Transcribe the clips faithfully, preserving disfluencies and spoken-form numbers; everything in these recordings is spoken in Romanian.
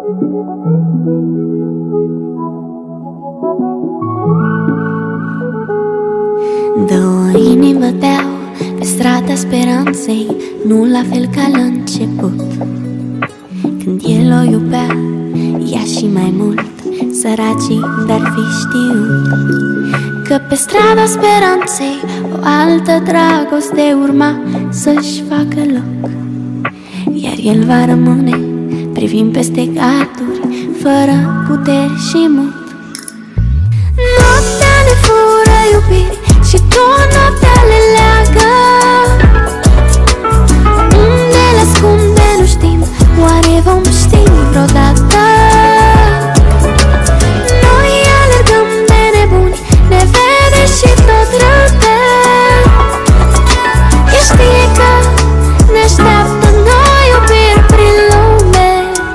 Două inimi băteau pe strada speranței, nu la fel ca la început. Când el o iubea, ea și mai mult, săracii dar fi știut că pe strada speranței o altă dragoste urma să-și facă loc. Iar el va rămâne privind peste garduri, fără puteri și mut. Noaptea ne fură iubiri și tot noaptea le leagă. Unde le ascunde nu știm, oare vom ști vreodată? Noi alergăm de nebuni, ne vede și tot râde. El știe că ne așteaptă noi iubiri prin lume.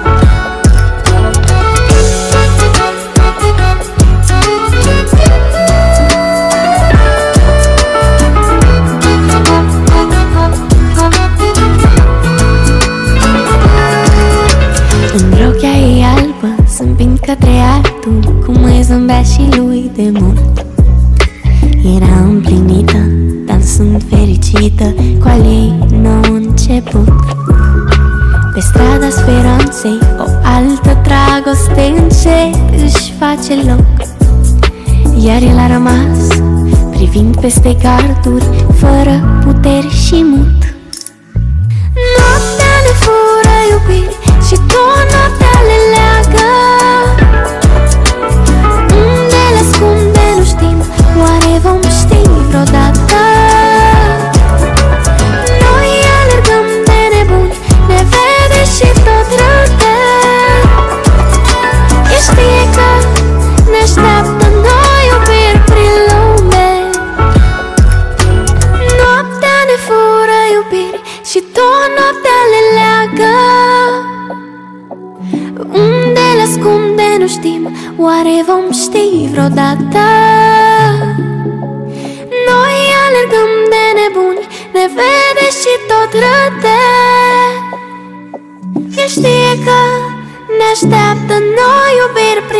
În rochea ei albă zâmbind către altul, cum îi zâmbea și lui de mult. Era împlinită, dansând fericită, cu al ei nou început. Pe strada speranței o altă dragoste încet își face loc. Iar el a rămas privind peste garduri, fără puteri și mut. Noaptea ne fură iubiri și tot noaptea le leagă. Unde le ascunde nu știm, oare vom ști vreodată? Noi alergăm de nebuni, ne vede și tot râde. El știe că ne așteaptă noi iubiri prin lume. Noaptea ne fură iubiri și tot noaptea le leagă. Unde le ascunde nu știm, oare vom ști vreodată? Noi alergăm de nebuni, ne vede și tot râde. El știe că ne așteaptă noi iubiri prin